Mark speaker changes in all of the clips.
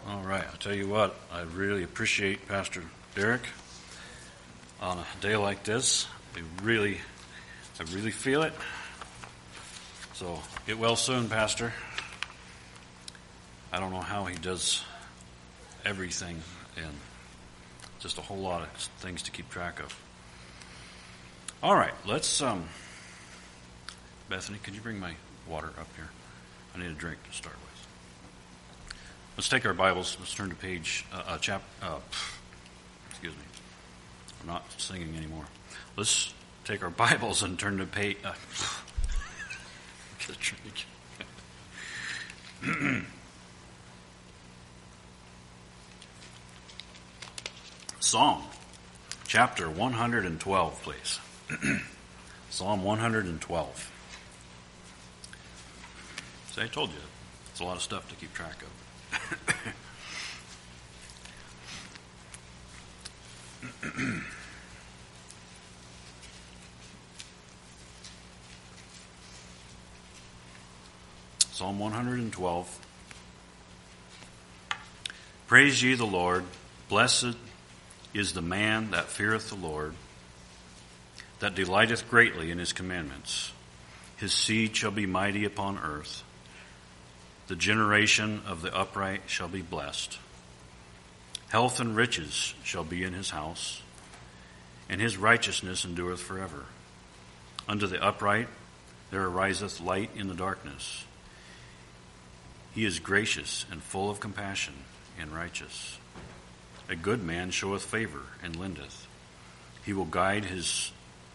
Speaker 1: All right, I'll tell you what, I really appreciate Pastor Derek. On a day like this, I really feel it. So get well soon, Pastor. I don't know how he does everything, and just a whole lot of things to keep track of. All right, let's, Bethany, could you bring my water up here? I need a drink to start with. Let's take our Bibles. Let's turn to page, excuse me. I'm not singing anymore. Let's take our Bibles and turn to page, get a drink. Psalm, chapter 112, please. Psalm 112. See, I told you, it's a lot of stuff to keep track of. Psalm 112. Praise ye the Lord. Blessed is the man that feareth the Lord, that delighteth greatly in his commandments. His seed shall be mighty upon earth. The generation of the upright shall be blessed. Health and riches shall be in his house, and his righteousness endureth forever. Unto the upright there ariseth light in the darkness. He is gracious and full of compassion and righteous. A good man showeth favor and lendeth. He will guide his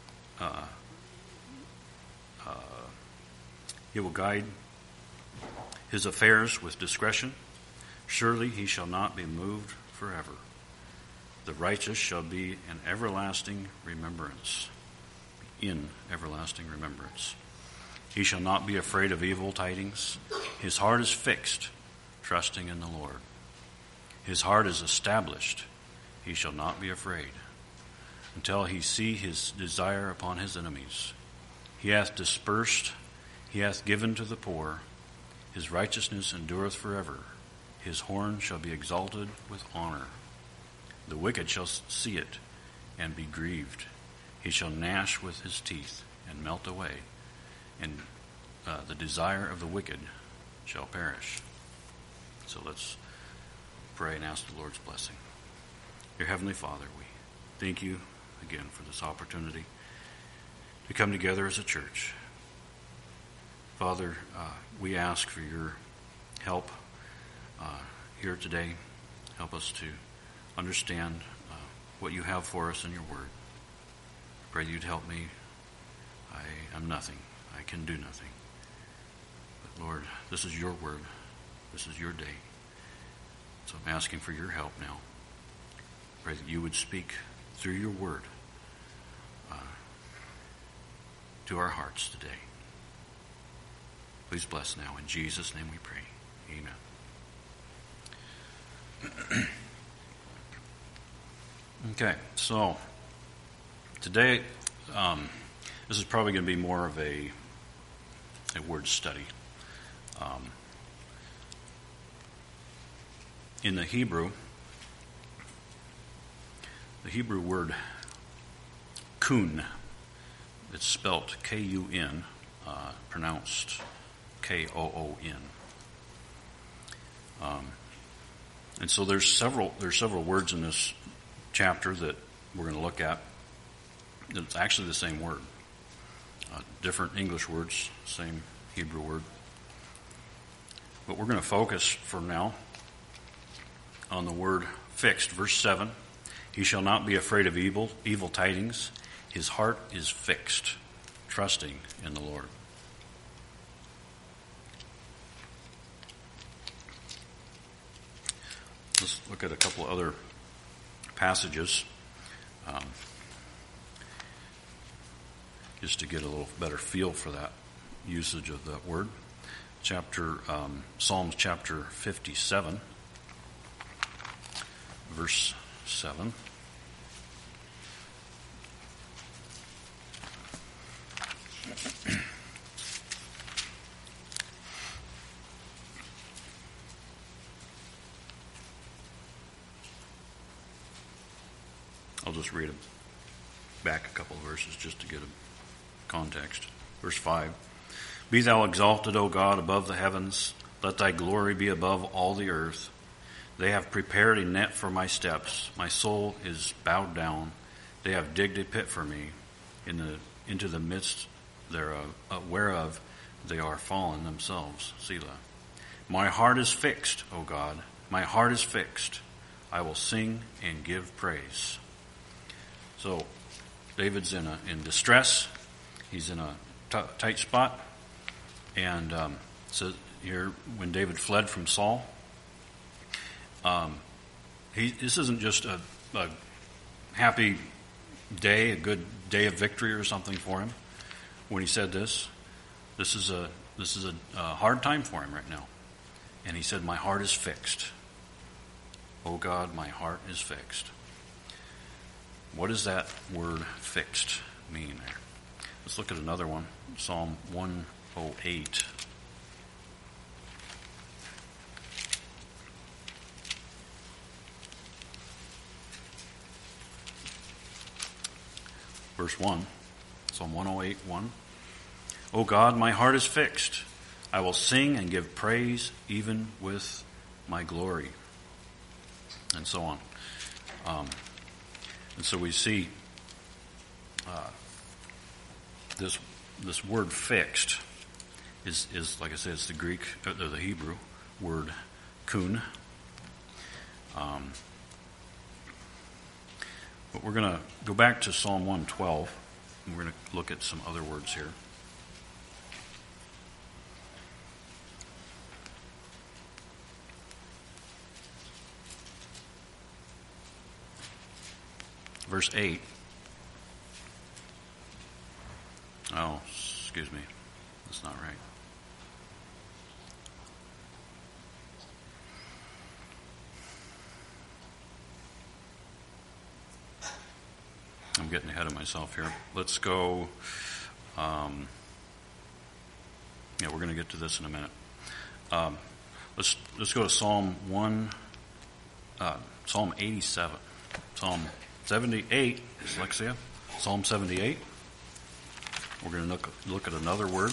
Speaker 1: affairs with discretion. Surely he shall not be moved forever. The righteous shall be in everlasting remembrance. In everlasting remembrance. He shall not be afraid of evil tidings. His heart is fixed, trusting in the Lord. His heart is established. He shall not be afraid, until he see his desire upon his enemies. He hath dispersed, he hath given to the poor. His righteousness endureth forever. His horn shall be exalted with honor. The wicked shall see it and be grieved. He shall gnash with his teeth and melt away, and the desire of the wicked shall perish. So let's pray and ask the Lord's blessing. Dear Heavenly Father, we thank you again for this opportunity to come together as a church. Father, we ask for your help here today. Help us to understand what you have for us in your word. I pray that you'd help me. I am nothing. I can do nothing. But Lord, this is your word. This is your day. So I'm asking for your help now. Pray that you would speak through your word to our hearts today. Please bless now. In Jesus' name we pray. Amen. Okay, so today this is probably going to be more of a word study. In the Hebrew word kun, it's spelt K-U-N, pronounced K-O-O-N. And so there's several words in this chapter that we're going to look at. It's actually the same word. Different English words, same Hebrew word. But we're going to focus for now on the word fixed. Verse 7, he shall not be afraid of evil tidings. His heart is fixed, trusting in the Lord. Let's look at a couple other passages just to get a little better feel for that usage of that word. Psalms chapter 57, verse 7. I'll just read back a couple of verses just to get a context. Verse 5. Be thou exalted, O God, above the heavens. Let thy glory be above all the earth. They have prepared a net for my steps. My soul is bowed down. They have digged a pit for me into the midst thereof, whereof they are fallen themselves. Selah. My heart is fixed, O God. My heart is fixed. I will sing and give praise. So David's in distress. He's in a tight spot. And so here, when David fled from Saul, this isn't just a happy day, a good day of victory or something for him. When he said this is a hard time for him right now. And he said, my heart is fixed. Oh God, my heart is fixed. What does that word fixed mean there? Let's look at another one. Psalm 108. Verse 1. Psalm 108, 1. O God, my heart is fixed. I will sing and give praise even with my glory. And so on. And so we see this word fixed is like I said, it's the Greek, or the Hebrew word kun. But we're going to go back to Psalm 112, and we're going to look at some other words here. Verse 8. Oh, excuse me. That's not right. I'm getting ahead of myself here. Let's go. We're going to get to this in a minute. Let's go to Psalm 87. Psalm 78, dyslexia. Psalm 78. We're going to look at another word.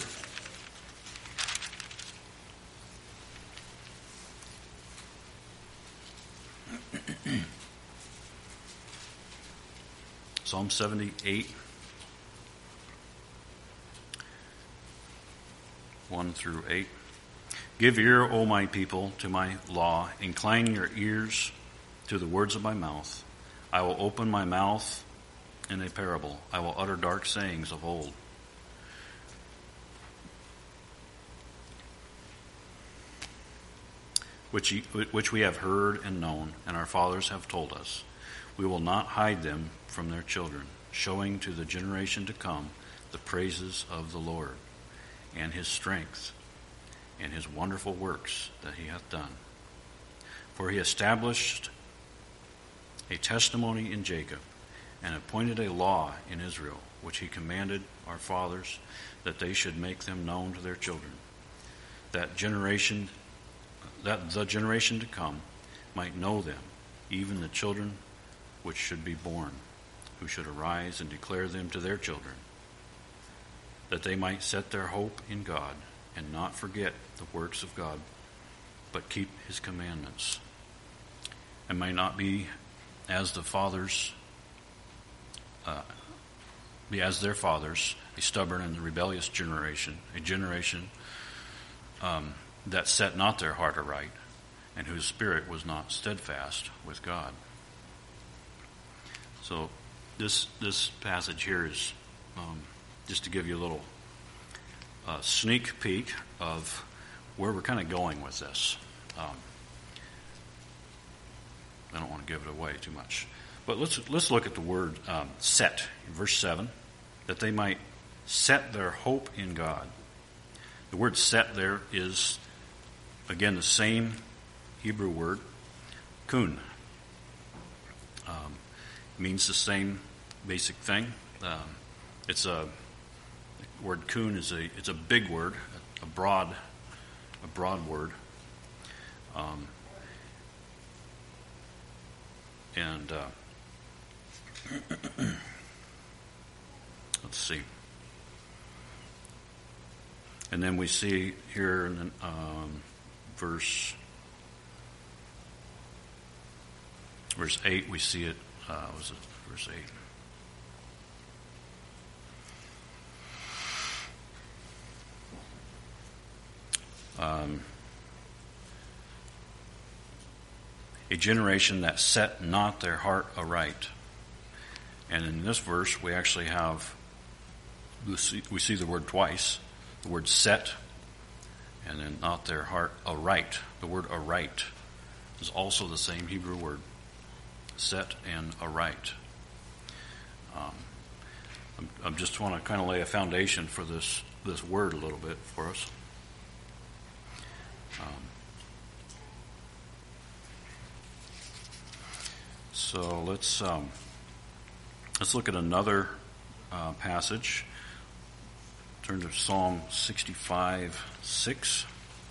Speaker 1: Psalm 78, 1 through 8. Give ear, O my people, to my law. Incline your ears to the words of my mouth. I will open my mouth in a parable. I will utter dark sayings of old. Which we have heard and known, and our fathers have told us. We will not hide them from their children, showing to the generation to come the praises of the Lord, and his strength, and his wonderful works that he hath done. For he established a testimony in Jacob, and appointed a law in Israel, which he commanded our fathers, that they should make them known to their children, that the generation to come might know them, even the children which should be born, who should arise and declare them to their children, that they might set their hope in God, and not forget the works of God, but keep his commandments, and might not be as the fathers, as their fathers, a stubborn and rebellious generation, a generation that set not their heart aright, and whose spirit was not steadfast with God. So this passage here is just to give you a little sneak peek of where we're kind of going with this. I don't want to give it away too much. But let's look at the word set, verse 7, that they might set their hope in God. The word set there is, again, the same Hebrew word, kun. Means the same basic thing. It's a word kun it's a big word, a broad word. Let's see. And then we see here in verse 8, we see it, was it verse 8? A generation that set not their heart aright. And in this verse, we actually have, we see the word twice, the word set, and then not their heart aright. The word aright is also the same Hebrew word, set and aright. I just want to kind of lay a foundation for this word a little bit for us. So let's look at another passage. Turn to Psalm 65:6.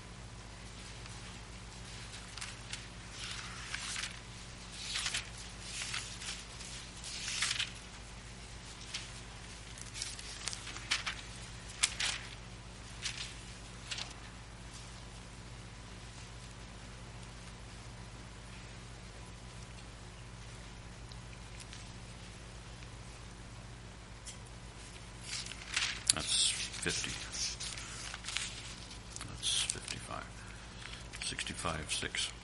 Speaker 1: That's 50. That's 55. 65:6.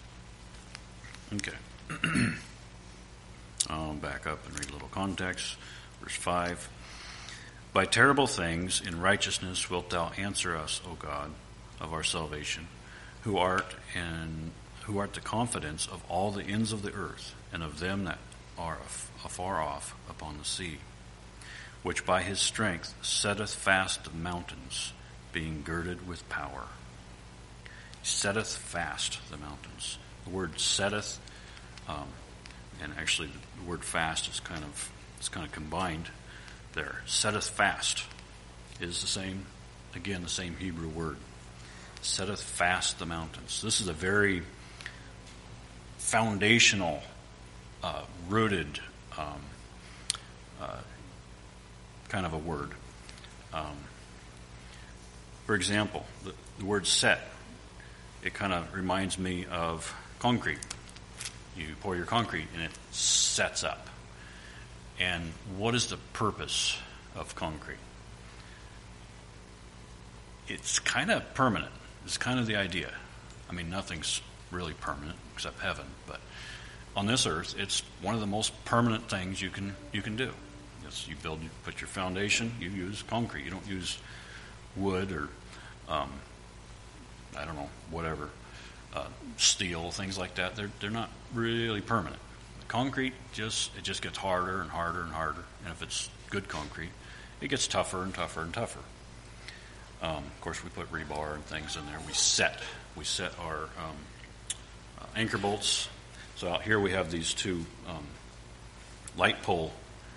Speaker 1: Okay. I'll back up and read a little context. Verse 5. By terrible things in righteousness wilt thou answer us, O God, of our salvation, who art the confidence of all the ends of the earth, and of them that are afar off upon the sea, which by his strength setteth fast the mountains, being girded with power. He setteth fast the mountains. The word setteth, and actually the word fast is kind of combined there. Setteth fast is the same Hebrew word. Setteth fast the mountains. This is a very foundational, rooted kind of a word. For example, the word set, it kind of reminds me of concrete. You pour your concrete and it sets up. And what is the purpose of concrete? It's kind of permanent. It's kind of the idea. I mean, nothing's really permanent except heaven, but on this earth, it's one of the most permanent things you can do. Yes, you put your foundation, you use concrete. You don't use wood or I don't know, whatever, steel, things like that. They're not really permanent. Concrete just gets harder and harder and harder, and if it's good concrete, it gets tougher and tougher and tougher. Of course, we put rebar and things in there. We set our anchor bolts. So out here we have these two light pole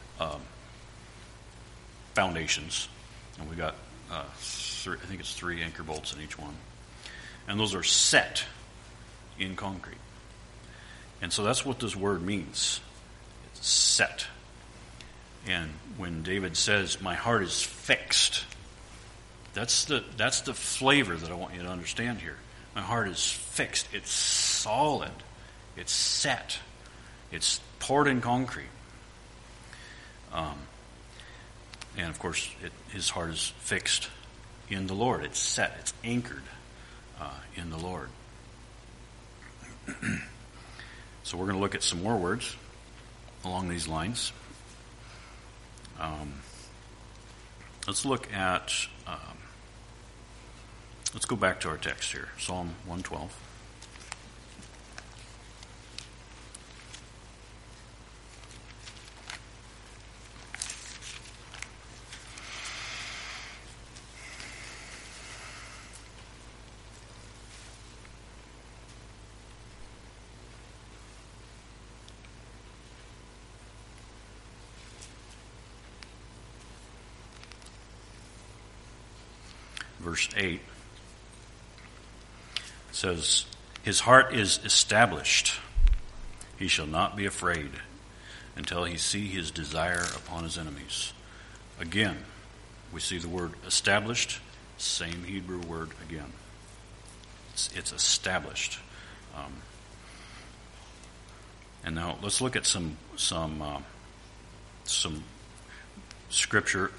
Speaker 1: foundations, and we got I think it's 3 anchor bolts in each one, and those are set in concrete. And so that's what this word means. It's set. And when David says, "My heart is fixed," that's the flavor that I want you to understand here. My heart is fixed. It's solid. It's set. It's poured in concrete. And of course, his heart is fixed in the Lord. It's set. It's anchored in the Lord. So we're going to look at some more words along these lines. Let's look at, let's go back to our text here, Psalm 112. Verse 8 says, "His heart is established. He shall not be afraid. until he see his desire upon his enemies. Again, we see the word established, same Hebrew word again. It's established. And now let's look at some scripture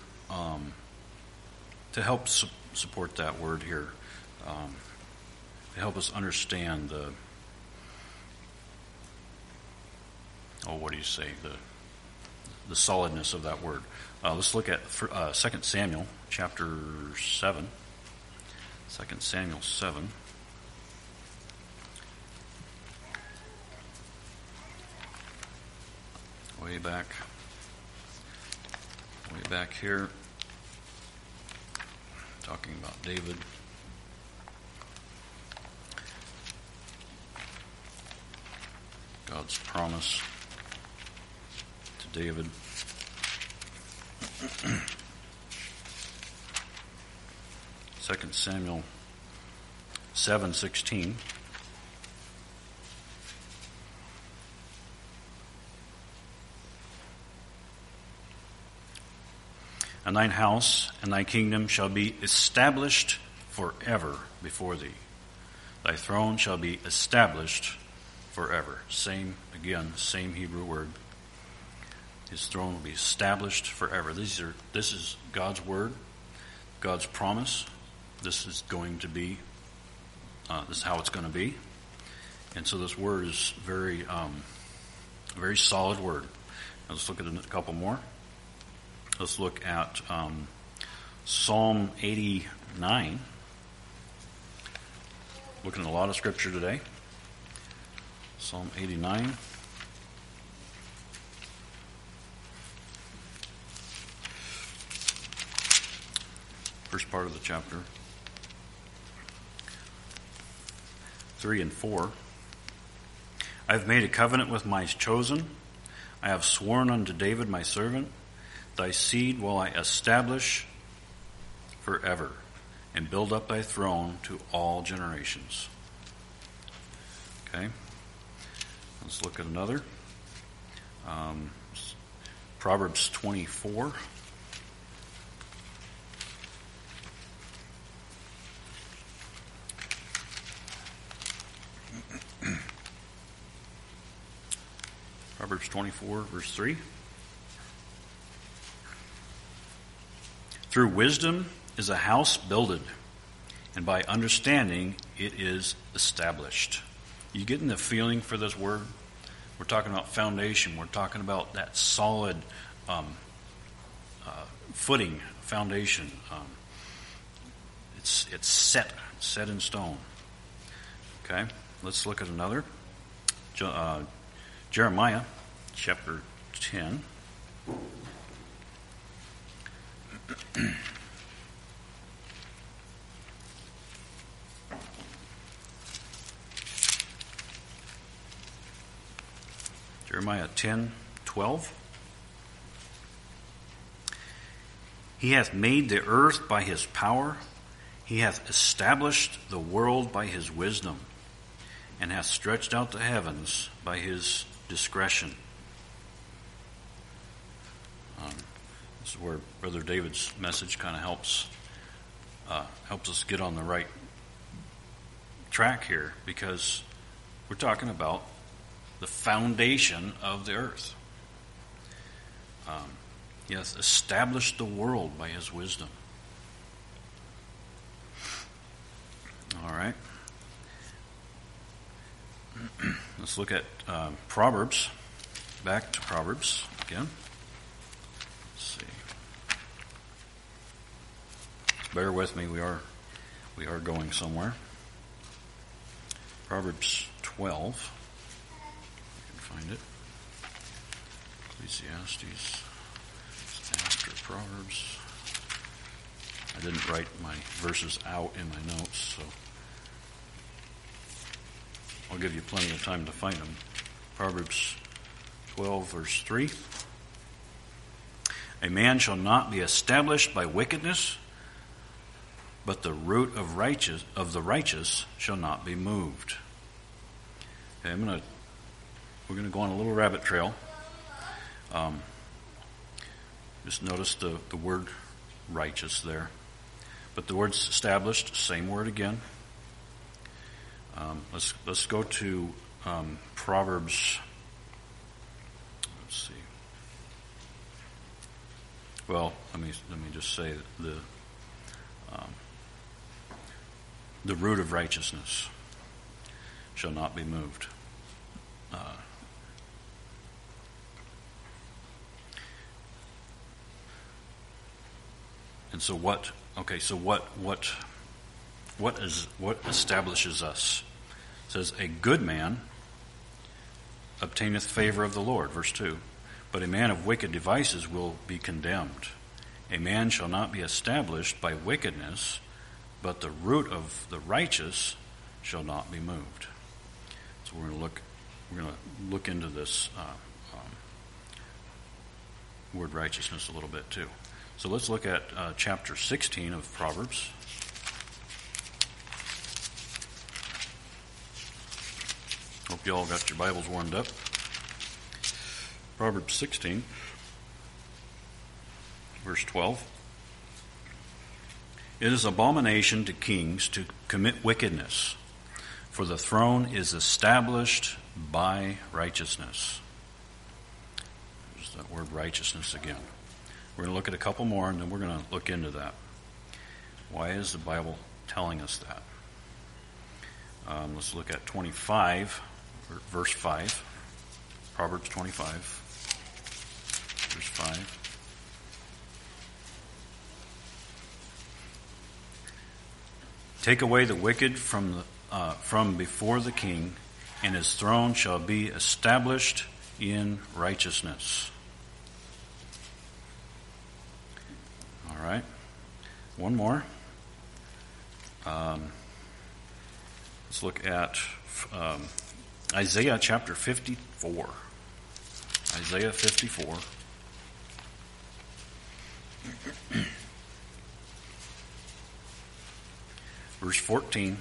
Speaker 1: to help support that word here, to help us understand the solidness of that word. Let's look at 2 Samuel chapter 7. 2 Samuel 7. Way back here, talking about David. God's promise to David. Second Samuel 7:16. And thine house and thy kingdom shall be established forever before thee. Thy throne shall be established forever. Same Hebrew word. His throne will be established forever. This is God's word, God's promise. This is going to be. This is how it's going to be. And so this word is very solid word. Now let's look at a couple more. Let's look at Psalm 89. Looking at a lot of scripture today. Psalm 89. First part of the chapter. 3 and 4. I have made a covenant with my chosen. I have sworn unto David my servant. Thy seed will I establish forever, and build up thy throne to all generations. Okay. Let's look at another. Proverbs 24. Proverbs 24, verse 3. Through wisdom is a house builded, and by understanding it is established. You getting the feeling for this word? We're talking about foundation. We're talking about that solid footing, foundation. It's set in stone. Okay, let's look at another. Jeremiah chapter 10. Jeremiah 10:12. He hath made the earth by his power. He hath established the world by his wisdom, and hath stretched out the heavens by his discretion. This is where Brother David's message kind of helps us get on the right track here, because we're talking about the foundation of the earth. He hath established the world by his wisdom. All right. Let's look at Proverbs. Back to Proverbs again. Let's see. Bear with me. We are going somewhere. Proverbs 12. You can find it. Ecclesiastes. It's after Proverbs. I didn't write my verses out in my notes, so I'll give you plenty of time to find them. Proverbs 12, verse 3. A man shall not be established by wickedness, but the root of the righteous shall not be moved. Okay, we're going to go on a little rabbit trail. Just notice the word righteous there. But the word's established, same word again. Let's go to Proverbs. Let's see. Well, let me just say the root of righteousness shall not be moved. And so what? Okay, so what establishes us? It says, a good man obtaineth favor of the Lord, verse 2. But a man of wicked devices will be condemned. A man shall not be established by wickedness, but the root of the righteous shall not be moved. So we're going to look into this word righteousness a little bit too. So let's look at chapter 16 of Proverbs. Hope you all got your Bibles warmed up. Proverbs 16, verse 12. It is abomination to kings to commit wickedness, for the throne is established by righteousness. There's that word righteousness again. We're going to look at a couple more, and then we're going to look into that. Why is the Bible telling us that? Let's look at 25, verse 5. Proverbs 25, verse 5. Take away the wicked from before the king, and his throne shall be established in righteousness. All right. One more. Let's look at Isaiah chapter 54. Isaiah 54. Verse 14.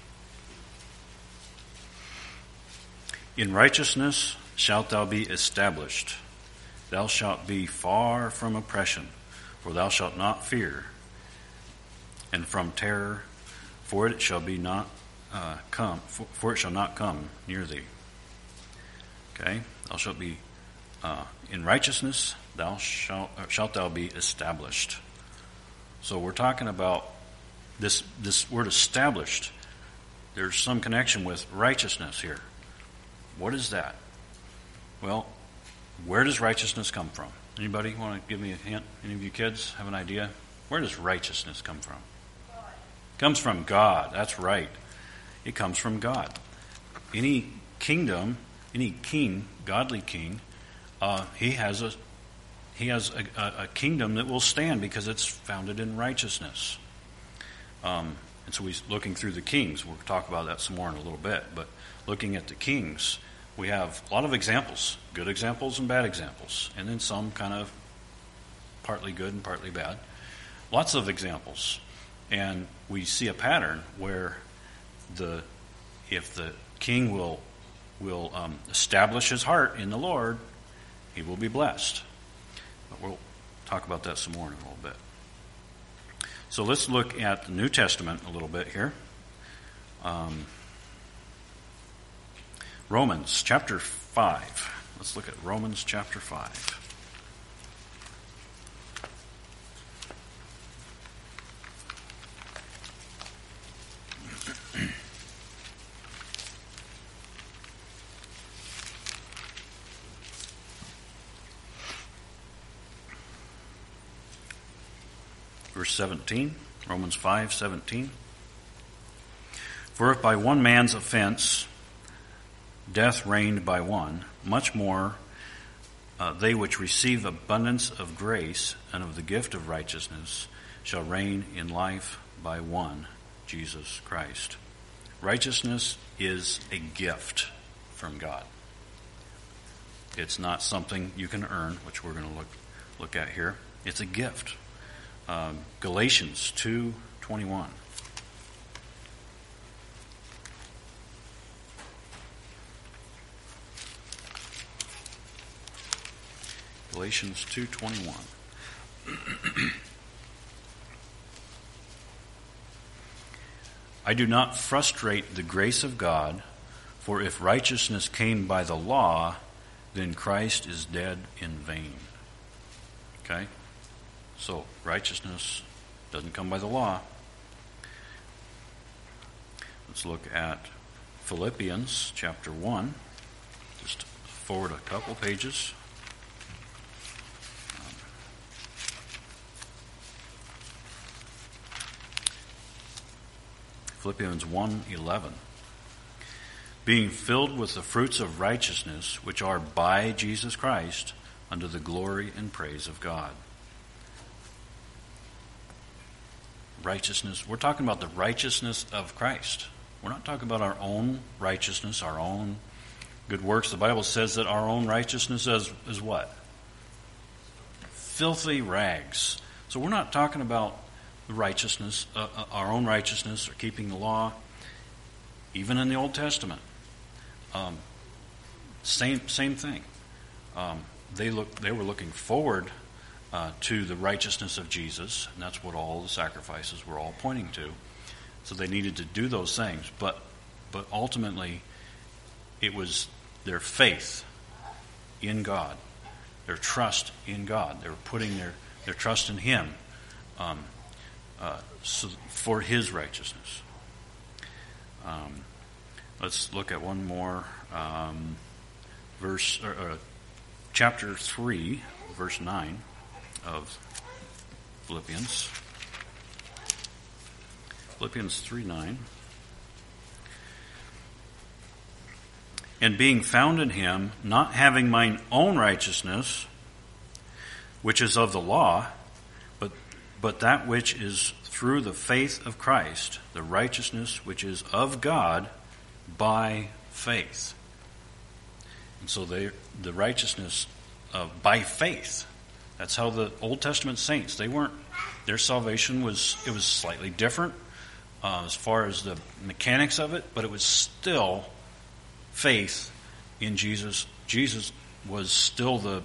Speaker 1: In righteousness shalt thou be established. Thou shalt be far from oppression, for thou shalt not fear, and from terror, for it shall be not for it shall not come near thee. Okay, thou shalt be in righteousness. Shalt thou be established. So we're talking about this word established. There's some connection with righteousness here. What is that? Well, where does righteousness come from? Anybody want to give me a hint? Any of you kids have an idea? Where does righteousness come from? God. It comes from God. That's right. It comes from God. Any kingdom, any king, godly king, he has a kingdom that will stand because it's founded in righteousness. And so we're looking through the kings. We'll talk about that some more in a little bit. But looking at the kings, we have a lot of examples, good examples and bad examples, and then some kind of partly good and partly bad. Lots of examples. And we see a pattern where if the king will establish his heart in the Lord, he will be blessed. But we'll talk about that some more in a little bit. So let's look at the New Testament a little bit here. Romans chapter 5. Let's look at Romans chapter 5. Verse 17, Romans 5:17. For if by one man's offense death reigned by one, much more they which receive abundance of grace and of the gift of righteousness shall reign in life by one, Jesus Christ. Righteousness is a gift from God. It's not something you can earn, which we're going to look at here. It's a gift. Galatians 2:21. Galatians 2:21. I do not frustrate the grace of God, for if righteousness came by the law, then Christ is dead in vain. Okay? So, righteousness doesn't come by the law. Let's look at Philippians chapter 1. Just forward a couple pages. Philippians 1:11. Being filled with the fruits of righteousness, which are by Jesus Christ, unto the glory and praise of God. Righteousness. We're talking about the righteousness of Christ. We're not talking about our own righteousness, our own good works. The Bible says that our own righteousness is what? Filthy rags. So we're not talking about the righteousness, our own righteousness, or keeping the law. Even in the Old Testament, same thing. They were looking forward to the righteousness of Jesus, and that's what all the sacrifices were all pointing to. So they needed to do those things, but ultimately, it was their faith in God, their trust in God. They were putting their trust in Him for His righteousness. Let's look at one more chapter 3, verse 9 of Philippians. Philippians 3:9. And being found in Him, not having mine own righteousness, which is of the law, but that which is through the faith of Christ, the righteousness which is of God by faith. And so the righteousness by faith. That's how the Old Testament saints, their salvation was slightly different as far as the mechanics of it, but it was still faith in Jesus. Jesus was still their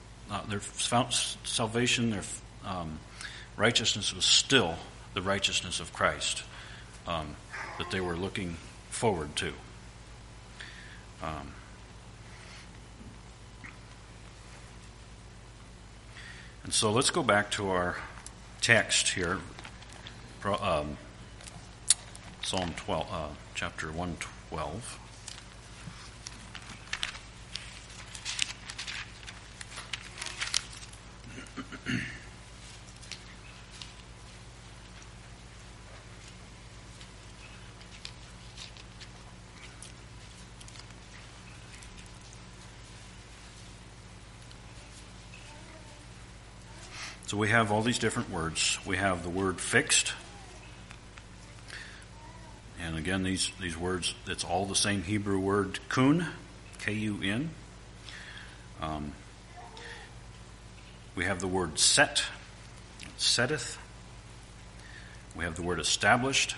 Speaker 1: salvation, their righteousness was still the righteousness of Christ that they were looking forward to. And so let's go back to our text here, Psalm 12, chapter 112. So we have all these different words. We have the word fixed. And again, these words, it's all the same Hebrew word kun, K-U-N. We have the word set, setteth. We have the word established.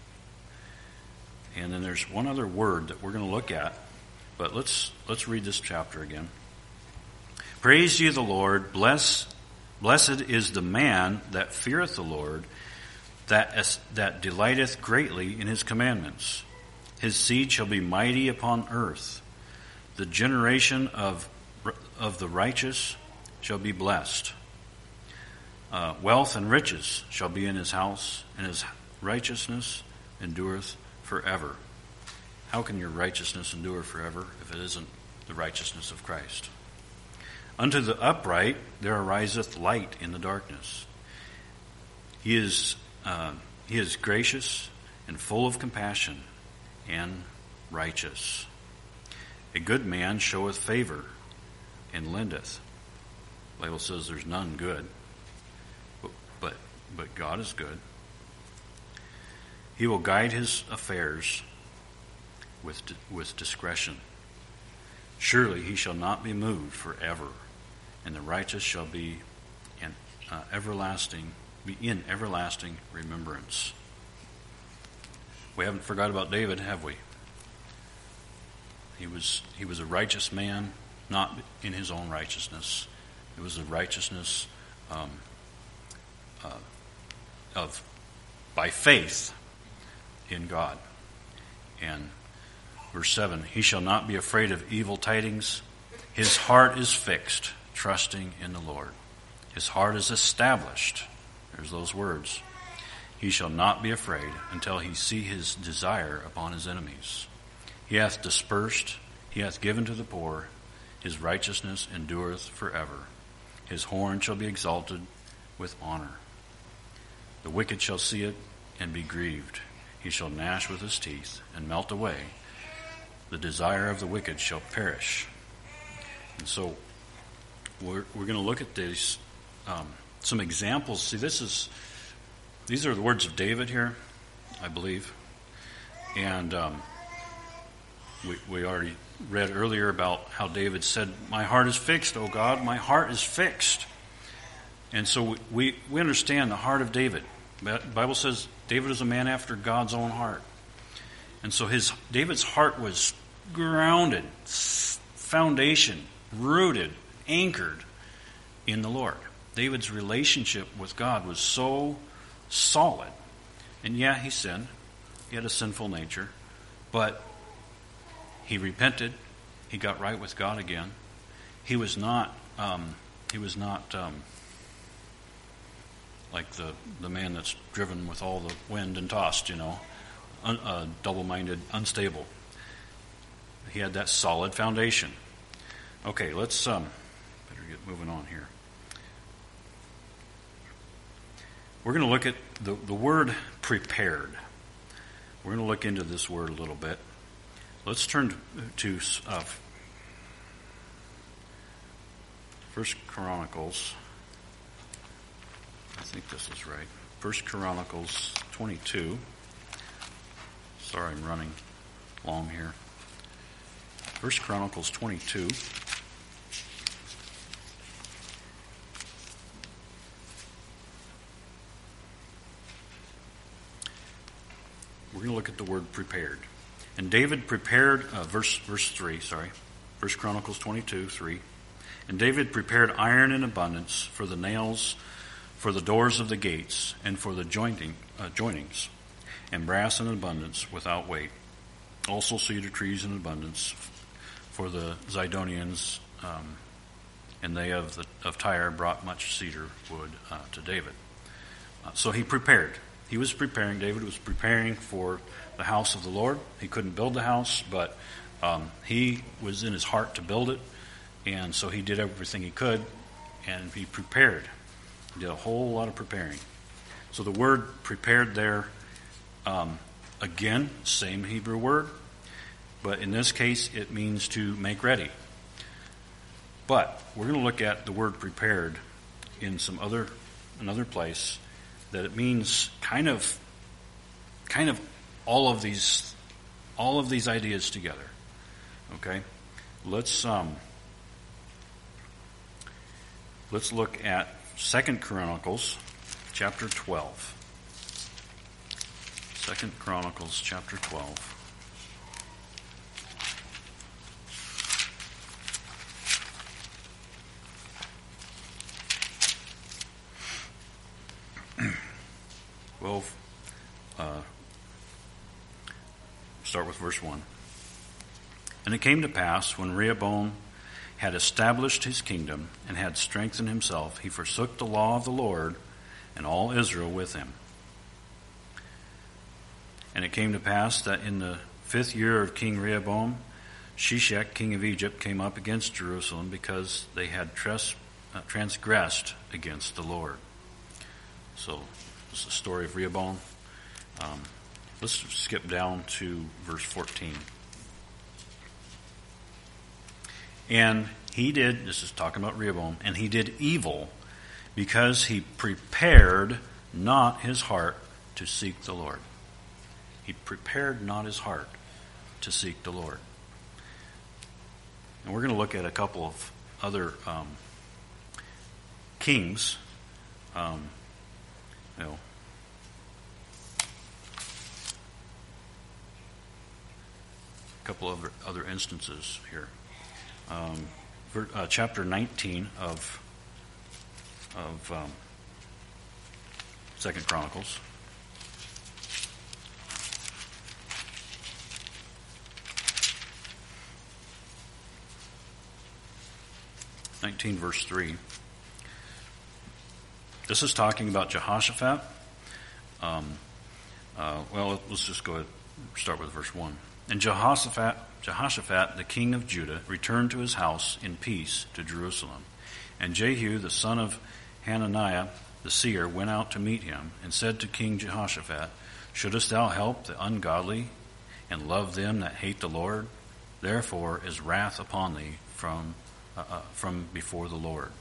Speaker 1: And then there's one other word that we're going to look at. But let's read this chapter again. Praise ye the Lord, Blessed is the man that feareth the Lord, that delighteth greatly in His commandments. His seed shall be mighty upon earth. The generation of the righteous shall be blessed. Wealth and riches shall be in his house, and his righteousness endureth forever. How can your righteousness endure forever if it isn't the righteousness of Christ? Unto the upright there ariseth light in the darkness. He is gracious and full of compassion and righteous. A good man showeth favor and lendeth. The Bible says there's none good, but God is good. He will guide his affairs with discretion. Surely he shall not be moved forever, and the righteous shall be in everlasting remembrance. We haven't forgot about David, have we? He was a righteous man, not in his own righteousness, It was the righteousness of by faith in God. And verse 7, he shall not be afraid of evil tidings. His heart is fixed, trusting in the Lord. His heart is established. There's those words. He shall not be afraid until he see his desire upon his enemies. He hath dispersed, he hath given to the poor. His righteousness endureth forever. His horn shall be exalted with honor. The wicked shall see it and be grieved. He shall gnash with his teeth and melt away. The desire of the wicked shall perish. And so we're going to look at these some examples. See, these are the words of David here, I believe, and we already read earlier about how David said, "My heart is fixed, O God, my heart is fixed." And so we understand the heart of David. The Bible says David is a man after God's own heart. And so David's heart was grounded, foundation, rooted, anchored in the Lord. David's relationship with God was so solid. And yeah, he sinned. He had a sinful nature. But he repented. He got right with God again. He was not like the man that's driven with all the wind and tossed, double-minded, unstable. He had that solid foundation. Okay, let's better get moving on here. We're going to look at the word prepared. We're going to look into this word a little bit. Let's turn to 1 Chronicles. I think this is right. 1 Chronicles 22. Sorry, I'm running long here. 1 Chronicles 22. We're going to look at the word prepared. And David prepared, verse 3, 1 Chronicles 22, 3. And David prepared iron in abundance for the nails, for the doors of the gates, and for the jointings, and brass in abundance without weight. Also cedar trees in abundance for the Zidonians, and they of Tyre brought much cedar wood to David. So he prepared. David was preparing for the house of the Lord. He couldn't build the house, but he was in his heart to build it, and so he did everything he could, and he prepared. He did a whole lot of preparing. So the word prepared there, again, same Hebrew word, but in this case it means to make ready. But we're going to look at the word prepared in another place, that it means kind of all of these ideas together. Okay? Let's look at 2 Chronicles chapter 12. 2 Chronicles chapter 12. Well, start with verse 1. And it came to pass, when Rehoboam had established his kingdom and had strengthened himself, he forsook the law of the Lord and all Israel with him. And it came to pass that in the 5th year of King Rehoboam, Shishak, king of Egypt, came up against Jerusalem because they had transgressed against the Lord. So, this is the story of Rehoboam. Let's skip down to verse 14. And he did, this is talking about Rehoboam, and he did evil because he prepared not his heart to seek the Lord. He prepared not his heart to seek the Lord. And we're going to look at a couple of other kings, a couple of other instances here. Chapter 19 of of 2 Chronicles. 19 verse 3. This is talking about Jehoshaphat. Let's just go ahead and start with verse 1. And Jehoshaphat, the king of Judah, returned to his house in peace to Jerusalem. And Jehu, the son of Hananiah, the seer, went out to meet him and said to King Jehoshaphat, Shouldest thou help the ungodly and love them that hate the Lord? Therefore is wrath upon thee from before the Lord.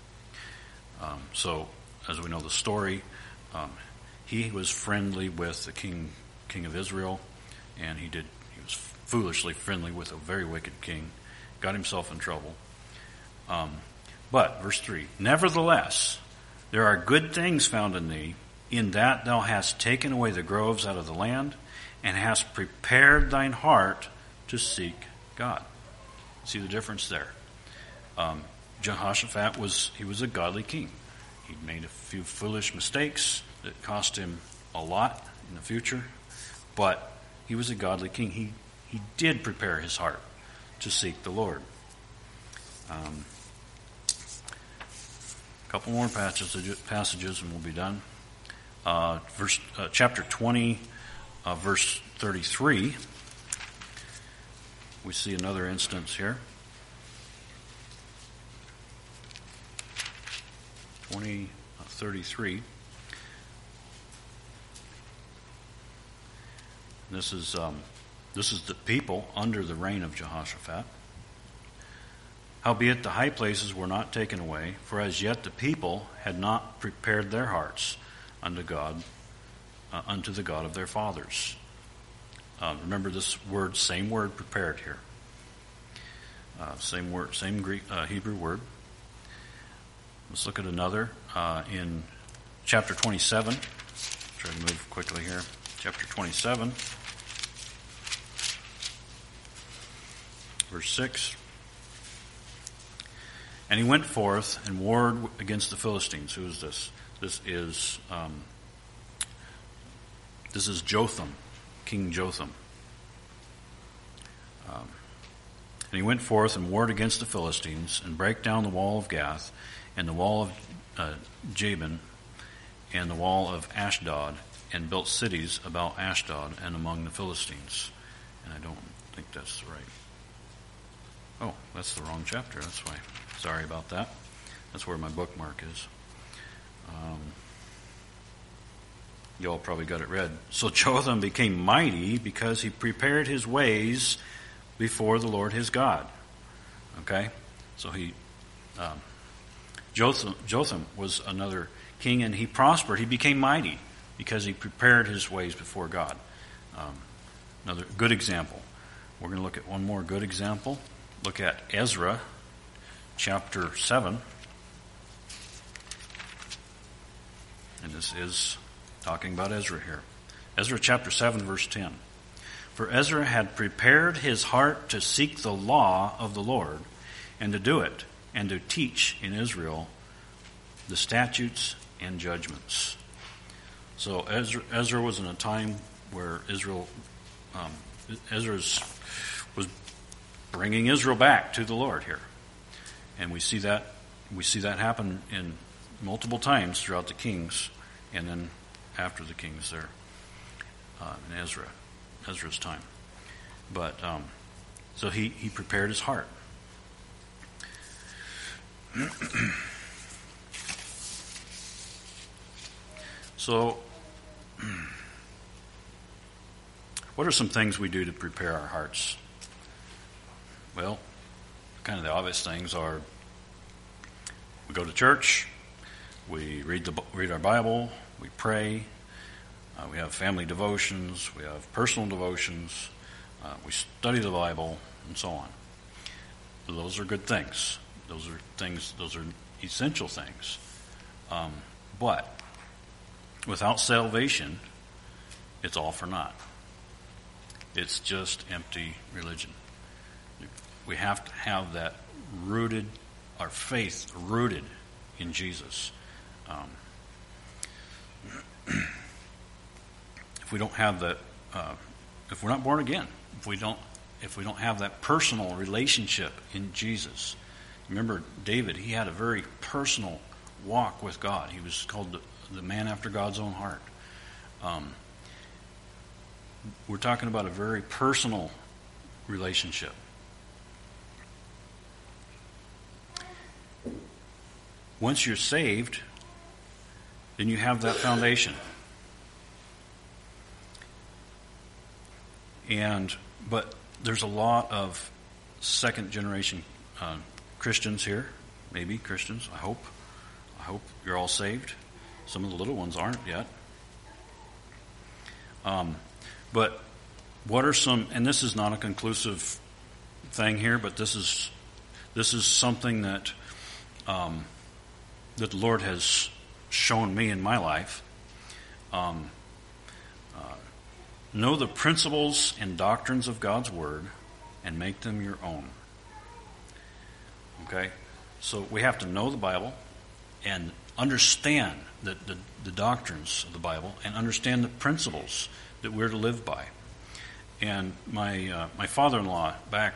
Speaker 1: So, as we know the story, he was friendly with the king of Israel, and he was foolishly friendly with a very wicked king, got himself in trouble. But, verse 3, Nevertheless, there are good things found in thee, in that thou hast taken away the groves out of the land, and hast prepared thine heart to seek God. See the difference there? Jehoshaphat was a godly king. He'd made a few foolish mistakes that cost him a lot in the future, but he was a godly king. He did prepare his heart to seek the Lord. A couple more passages and we'll be done. Chapter 20, verse 33. We see another instance here. 20:33. This is the people under the reign of Jehoshaphat. Howbeit the high places were not taken away, for as yet the people had not prepared their hearts unto God, unto the God of their fathers. Remember this word, same word, prepared here. Same word, same Greek, Hebrew word. Let's look at another in chapter 27. Try to move quickly here. Chapter 27, verse 6. And he went forth and warred against the Philistines. Who is this? This is Jotham, King Jotham. And he went forth and warred against the Philistines, and brake down the wall of Gath, and the wall of Jabin, and the wall of Ashdod, and built cities about Ashdod and among the Philistines. And I don't think that's right. Oh, that's the wrong chapter. That's why. Sorry about that. That's where my bookmark is. You all probably got it read. So Jotham became mighty because he prepared his ways before the Lord his God. Okay? So Jotham was another king, and he prospered. He became mighty because he prepared his ways before God. Another good example. We're going to look at one more good example. Look at Ezra chapter 7. And this is talking about Ezra here. Ezra chapter 7, verse 10. For Ezra had prepared his heart to seek the law of the Lord, and to do it, and to teach in Israel the statutes and judgments. So Ezra was in a time where Ezra was bringing Israel back to the Lord here, and we see that happen in multiple times throughout the kings, and then after the kings there in Ezra's time. But so he prepared his heart. So, what are some things we do to prepare our hearts? Well, kind of the obvious things are we go to church, we read our Bible, we pray, we have family devotions, we have personal devotions, we study the Bible, and so on. Those are good things. Those are essential things. But without salvation, it's all for naught. It's just empty religion. We have to have that rooted, our faith rooted in Jesus. If we don't have that, if we're not born again, if we don't have that personal relationship in Jesus. Remember David, he had a very personal walk with God. He was called the man after God's own heart. We're talking about a very personal relationship. Once you're saved, then you have that foundation. But there's a lot of second generation Christians here, maybe Christians, I hope. I hope you're all saved. Some of the little ones aren't yet. But what are some, and this is not a conclusive thing here, but this is something that that the Lord has shown me in my life. Know the principles and doctrines of God's Word and make them your own. Okay? So we have to know the Bible and understand the doctrines of the Bible and understand the principles that we're to live by. And my father-in-law, back,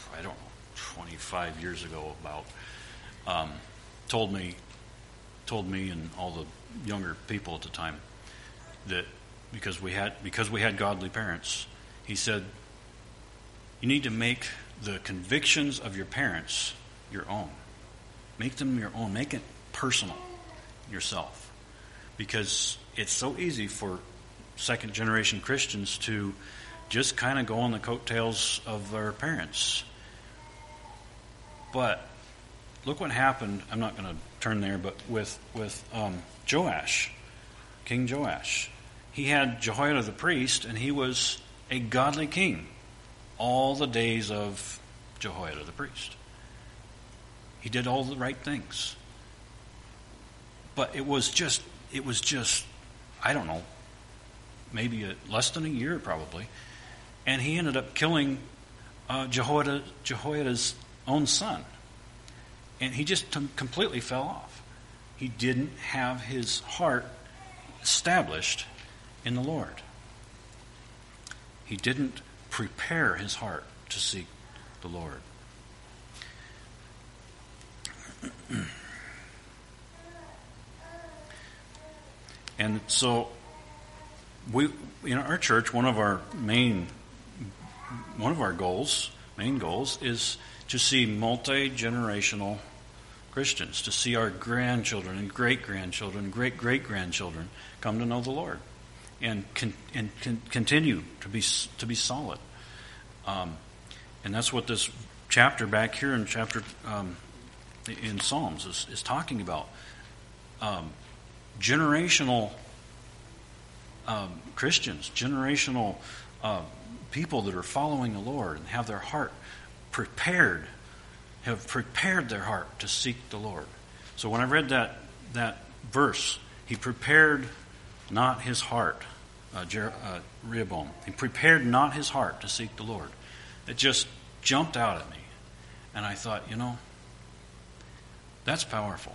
Speaker 1: 25 years ago about, told me and all the younger people at the time that because we had godly parents, he said, you need to make the convictions of your parents your own. Make them your own. Make it personal yourself. Because it's so easy for second generation Christians to just kind of go on the coattails of their parents. But look what happened. I'm not going to turn there, but with Joash, King Joash. He had Jehoiada the priest, and he was a godly king all the days of Jehoiada the priest. He did all the right things. But it was just, I don't know, maybe less than a year probably. And he ended up killing Jehoiada's own son. And he just completely fell off. He didn't have his heart established in the Lord. He didn't prepare his heart to seek the Lord. And so we, in our church, one of our main goals is to see multi-generational Christians, to see our grandchildren and great-grandchildren and great-great-grandchildren come to know the Lord and continue to be solid. And that's what this chapter back here in chapter in Psalms is talking about. Generational Christians, generational people that are following the Lord and have their heart prepared, have prepared their heart to seek the Lord. So when I read that verse, he prepared not his heart, Rehoboam. He prepared not his heart to seek the Lord. It just jumped out at me. And I thought, that's powerful.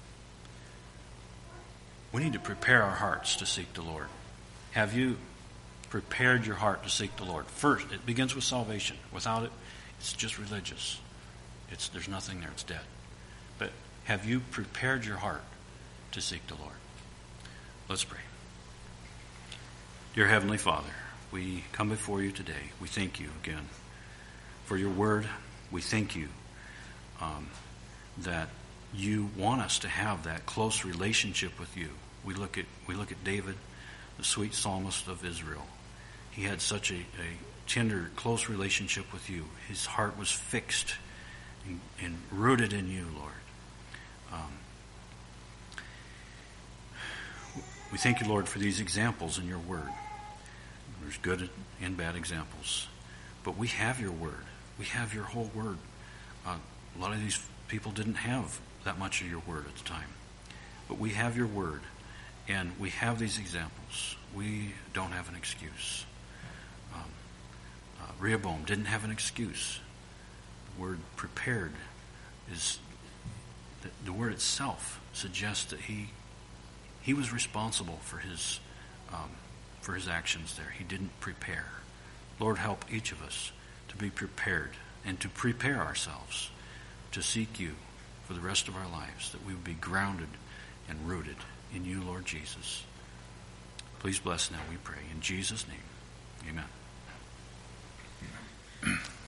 Speaker 1: We need to prepare our hearts to seek the Lord. Have you prepared your heart to seek the Lord? First, it begins with salvation. Without it, it's just religious. There's nothing there. It's dead. But have you prepared your heart to seek the Lord? Let's pray. Dear Heavenly Father, we come before you today. We thank you again for your word. We thank you that you want us to have that close relationship with you. We look at David, the sweet psalmist of Israel. He had such a tender, close relationship with you. His heart was fixed and rooted in you, Lord. We thank you, Lord, for these examples in your word. There's good and bad examples. But we have your word. We have your whole word. A lot of these people didn't have that much of your word at the time. But we have your word, and we have these examples. We don't have an excuse. Rehoboam didn't have an excuse. The word prepared is, the word itself suggests that he he was responsible for his actions there. He didn't prepare. Lord, help each of us to be prepared and to prepare ourselves to seek you for the rest of our lives, that we would be grounded and rooted in you, Lord Jesus. Please bless now, we pray. In Jesus' name, amen.